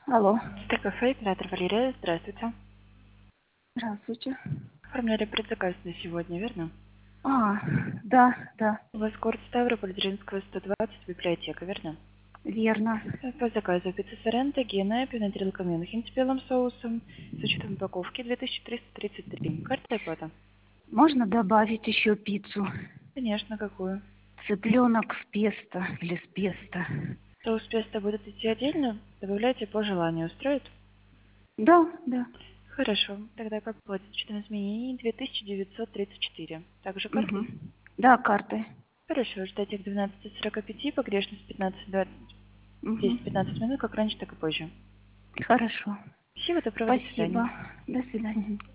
Алло, Кафе, оператор Валерия, здравствуйте. здравствуйте. Оформляли предзаказ на сегодня, верно? А, да, да, У вас город Ставрополь, Дзержинского, 120, библиотека, верно? верно. По заказу пицца Соренто, Гена, пенотрилка Мюнхен с белым соусом, с учетом упаковки 2333. Карта и оплата? Можно добавить еще пиццу? Конечно, какую? Цыпленок с песто или с песто? Соус песто будет идти отдельно, добавляйте по желанию, устроит? Да, да. Хорошо, тогда как платить с учетом изменений 2934. Также картой? Угу. Да, картой. Хорошо, ждайте к 12:45, погрешность 15:20. Угу. 10-15 минут, как раньше, так и позже. Хорошо. Всего доброго, до свидания. Спасибо. До свидания.